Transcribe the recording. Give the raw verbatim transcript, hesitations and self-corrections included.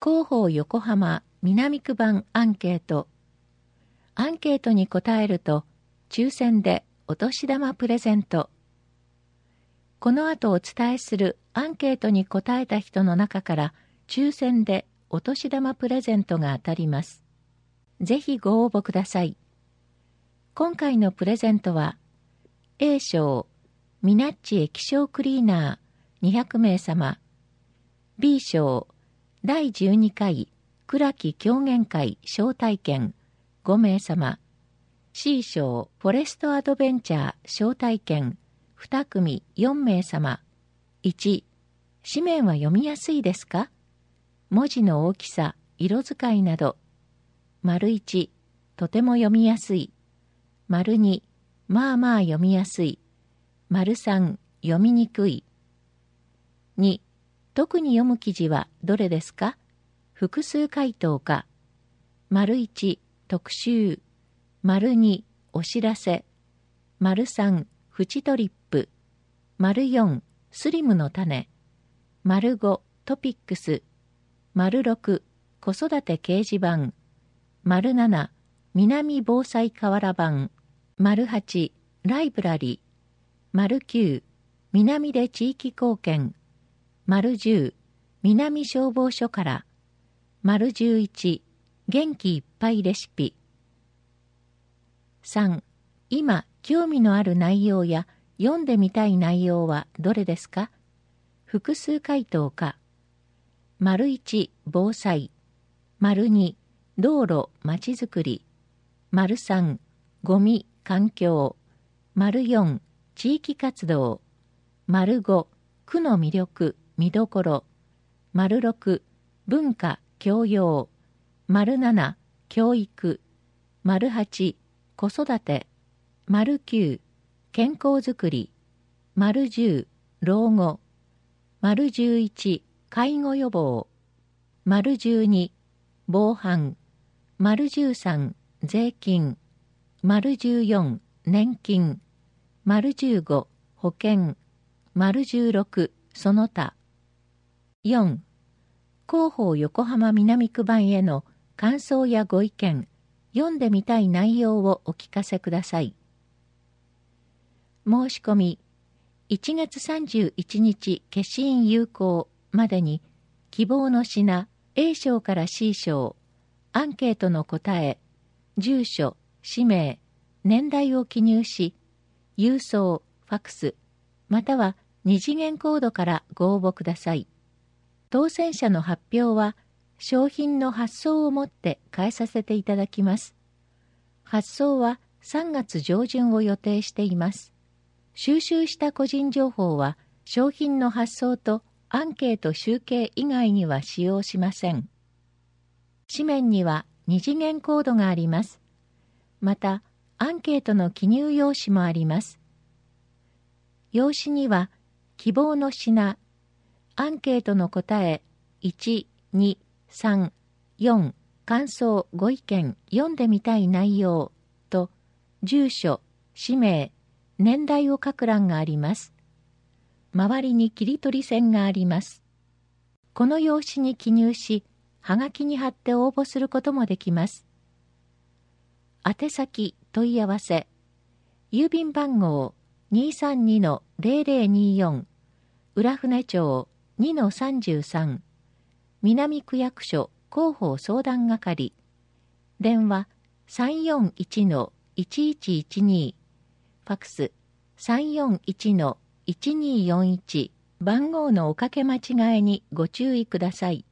広報横浜南区版アンケート。アンケートに答えると、抽選でお年玉プレゼント。この後お伝えするアンケートに答えた人の中から、抽選でお年玉プレゼントが当たります。ぜひご応募ください。今回のプレゼントは、A 賞、ミナッチ液晶クリーナーにひゃくめいさま、B 賞、だいじゅうにかい倉木狂言会招待券ごめいさま、C 賞、フォレストアドベンチャー招待券にくみよんめいさま。いち、紙面は読みやすいですか？文字の大きさ、色使いなど。丸いち、とても読みやすい。丸に、まあまあ読みやすい。丸さん、読みにくい。に、特に読む記事はどれですか？複数回答か。丸いち、特集。丸に、お知らせ。丸さん、フチトリップ。丸よん、スリムの種。丸ご、トピックス。丸ろく、子育て掲示板。丸なな、南防災瓦版。丸はち、ライブラリ。丸きゅう、南で地域貢献。丸じゅう、南消防署から。丸じゅういち、元気いっぱいレシピ。さん、今興味のある内容や読んでみたい内容はどれですか？複数回答か。丸いち、防災。丸に、道路、まちづくり。丸さん、ゴミ、環境。丸よん、地域活動。丸ご、区の魅力、見どころ。丸ろく、文化、教養。丸なな、教育。丸はち、子育て。丸きゅう、健康づくり。丸じゅう、老後。丸じゅういち、介護予防。丸じゅうに、防犯。丸じゅうさん、税金。丸じゅうよん、年金。丸じゅうご、保険。丸じゅうろく、その他。よん、広報横浜南区版への感想やご意見、読んでみたい内容をお聞かせください。申し込み、いちがつさんじゅういちにち消印有効までに、希望の品 A 賞から C 賞、アンケートの答え、住所、氏名、年代を記入し、郵送、ファクス、または二次元コードからご応募ください。当選者の発表は、商品の発送をもって返させていただきます。発送はさんがつじょうじゅんを予定しています。収集した個人情報は、商品の発送とアンケート集計以外には使用しません。紙面には二次元コードがあります。また、アンケートの記入用紙もあります。用紙には、希望の品、アンケートの答え、いち、に、さん、よん、感想、ご意見、読んでみたい内容と、住所、氏名、年代を書く欄があります。周りに切り取り線があります。この用紙に記入し、はがきに貼って応募することもできます。宛先問い合わせ、郵便番号 にーさんにのゼロゼロにーよん、浦船町 にのさんじゅうさん、南区役所広報相談係、電話 さんよんいちのいちいちいちに、ファクス さんよんいちのいちにーよんいち、番号のおかけ間違えにご注意ください。